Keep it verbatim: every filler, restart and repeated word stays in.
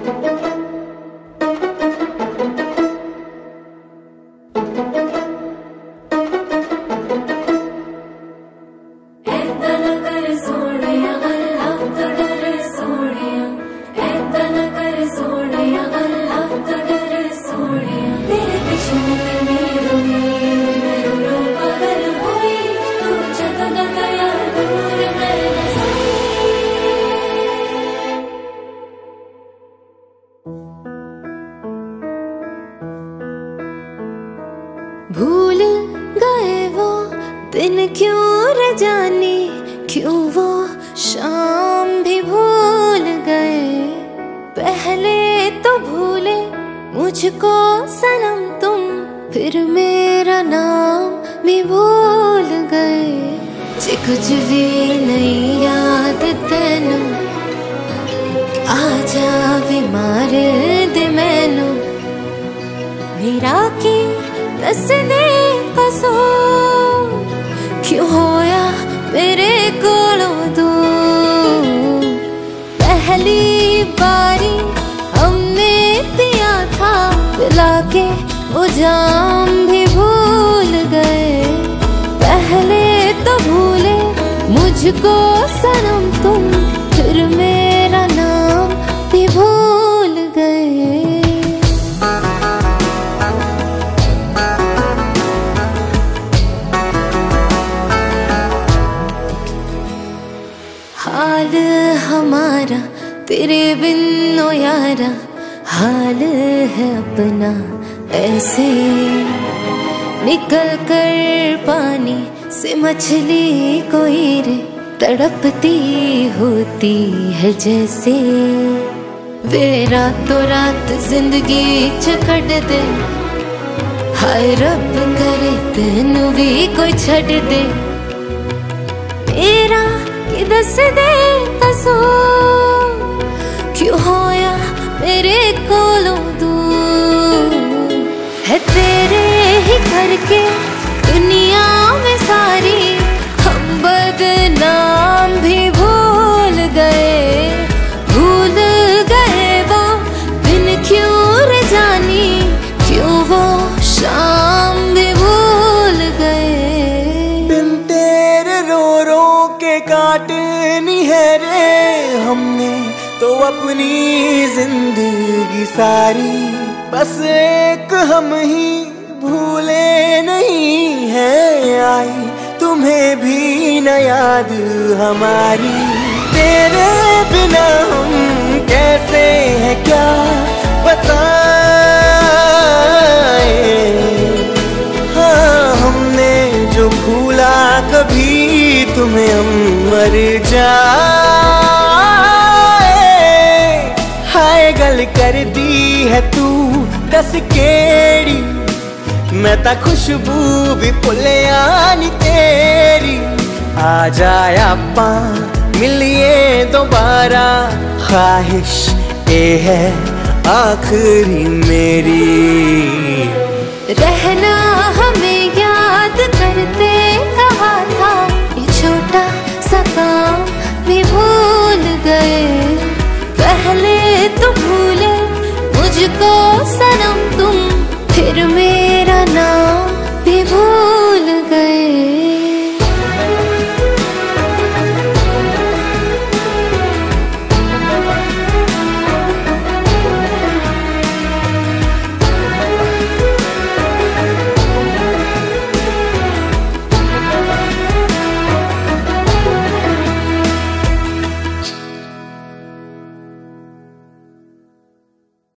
भूल गए वो दिन क्यों रे जाने, क्यों वो शाम भी भूल गए। पहले तो भूले मुझको सनम तुम, फिर मेरा नाम भी भूल गए। जे कुछ भी नहीं याद तेनू, आजा भी मार दे मैनू। मेरा की दस दे कसूर, क्यों होया मेरे कोलों दूर। पहली बारी हमने पिया था, पिला के वो जाम भी भूल गए। पहले तो भूले मुझको सनम तुम, फिर मेरा नाम भी भूल गए। हाल हमारा तेरे बिन ओ यारा, हाल है अपना ऐसे। निकल कर पानी से मछली कोई रे, तड़पती होती है जैसे। वे रातों रात जिंदगी च कट दे, हाय रब करे तेनू भी कोई छड़ दे। मेरा कि दस दे कसूर, क्यों होया मेरे कोलों दूर। है तेरे ही करके दुनिया में सारी, हम बदनाम भी भूल गए। भूल गए वो दिन क्यों रे जानी, क्यों वो शाम भी भूल गए। बिन तेरे रो रो के काटनी है रे हमने तो अपनी जिंदगी सारी। बस एक हम ही भूले नहीं है आई, तुम्हें भी न याद हमारी। तेरे बिना हम कैसे हैं क्या बताएं। हाँ हमने जो भूला कभी तुम्हें हम मर जाए। हाय गल कर दी है तू दस केड़ी, मैं ता खुशबू भी भुलिया नी तेरी। आ जाए आपां मिलिए दोबारा, ख्वाहिश ये है आखिरी मेरी। रहना हमें याद करते कहा था, ये छोटा सा काम भी भूल गए। पहले तो भूले मुझको सनम तुम, फिर मेरा नाम भी भूल